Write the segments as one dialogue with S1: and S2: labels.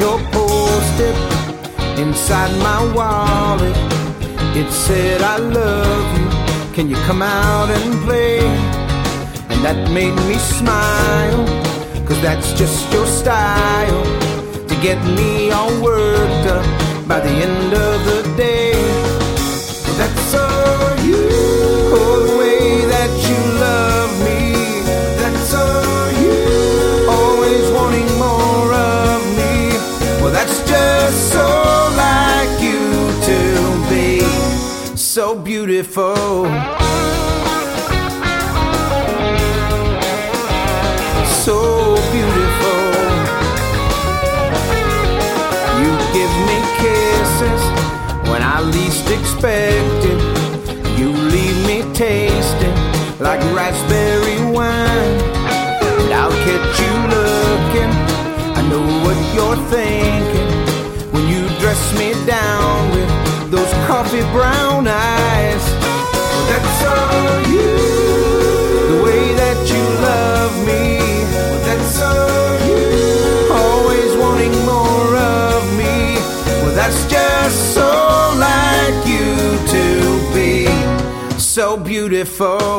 S1: your post-it inside my wallet. It said, I love you, can you come out and play? And that made me smile, 'cause that's just your style, to get me all worked up by the end of the day. That's all you, oh, the way that you love me. That's all you, always wanting more of me. Well, that's just so like you to be so beautiful. So beautiful. You give me kisses when I least expect it. You leave me tasting like raspberry wine. And I'll catch you looking, I know what you're thinking, when you dress me down with those coffee brown eyes. That's all you, the way that you love me. That's all you, always wanting more of me. Well, that's just so like you to be so beautiful.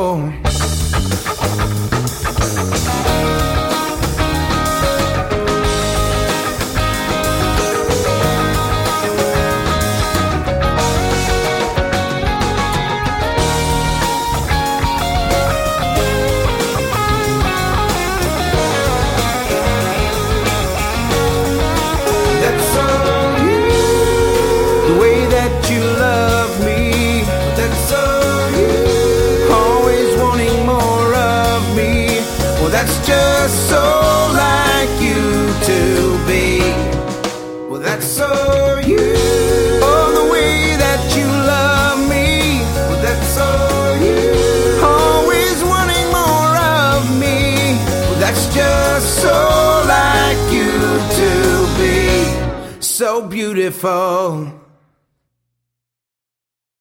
S1: You love me, that's all you, always wanting more of me. Well, that's just so like you to be. Well, that's all you, oh, the way that you love me. Well, that's all you, always wanting more of me. Well, that's just so like you to be so beautiful.